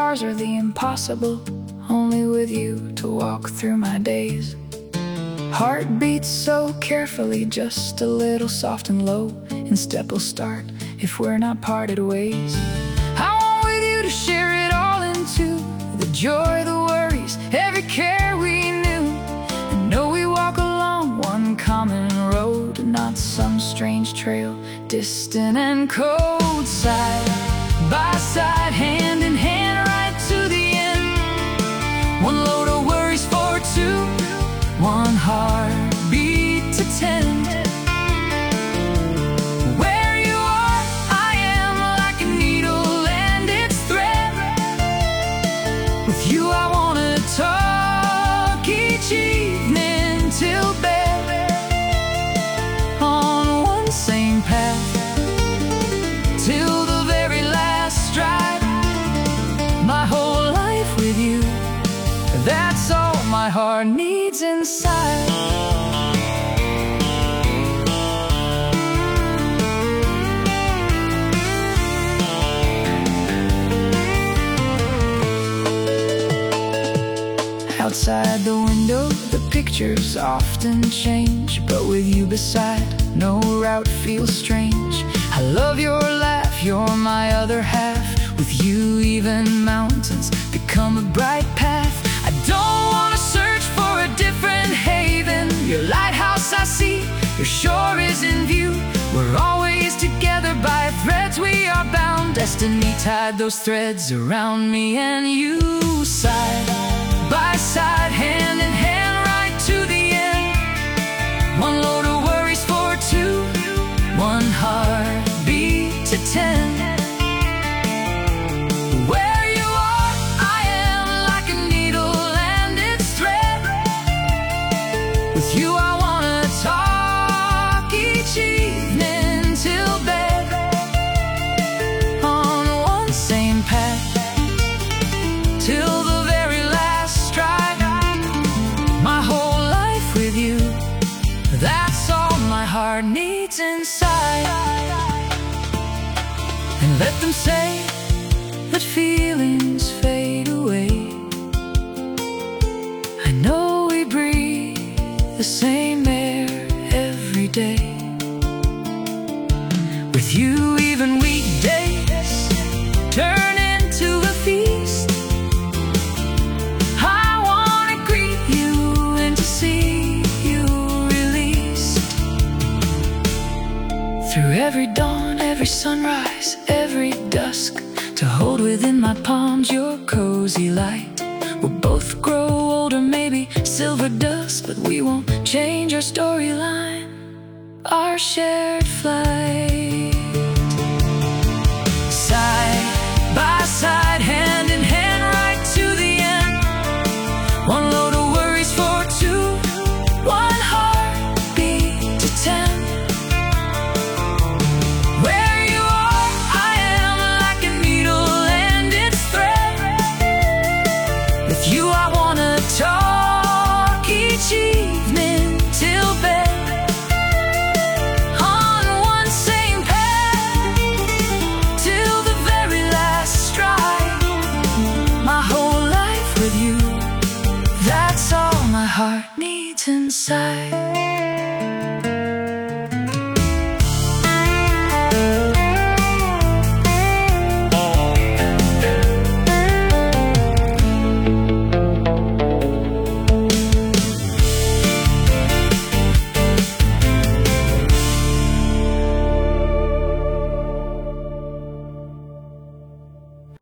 stars are the impossible, only with you to walk through my days. Heart beats so carefully, just a little soft and low, and step will start if we're not parted ways. I want with you to share it all into the joy, the worries, every care we knew, and know we walk along one common road, not some strange trail, distant and cold. Side by side, hand in hand, right to the end. One load of worries for two, one heartbeat to tend. Where you are, I am like a needle and its thread. With you I wanna talk each evening till bed, on one same path till the very last stride. My whole life with you, that's all my heart needs inside. Outside the window, the pictures often change, but with you beside, no route feels strange. I love your laugh, you're my other half. With you even mountains become a bright path. I don't wanna search for a different haven. Your lighthouse I see, your shore is in view. We're always together by threads we are bound. Destiny tied those threads around me and you. Side by side, hand in hand, right to the end. One load of worries for two, one heartbeat to tend. Where you are, I am like a needle and its thread. With you I wanna talk each evening till bed, on one same path till the very last stride. My whole life with you, that's all my heart needs inside. And let them say that feelings fade away. I know we breathe the same air every day. With you even weekdays turn into a feast. I wanna greet you and to see you released. Through every dawn, every sunrise, every dusk, to hold within my palms your cozy light. We'll both grow older, maybe silver dust, but we won't change our storyline, our shared flight.